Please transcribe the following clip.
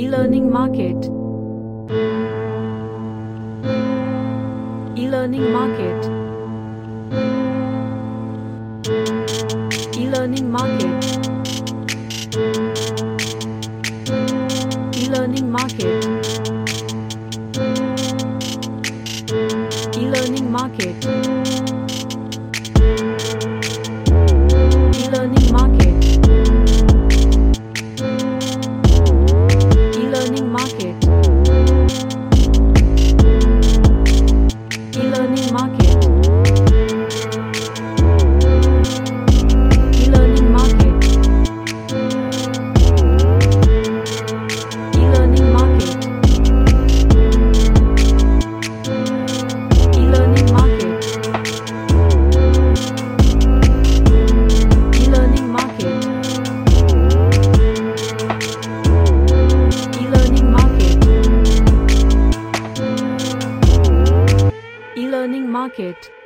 E-learning market. E-learning market. E-learning market. E-learning market. E-learning market. E-learning market. E-learning market. E-learning market. E-learning market. E-learning market. E-learning market. E-learning market. E-learning market. E-learning market.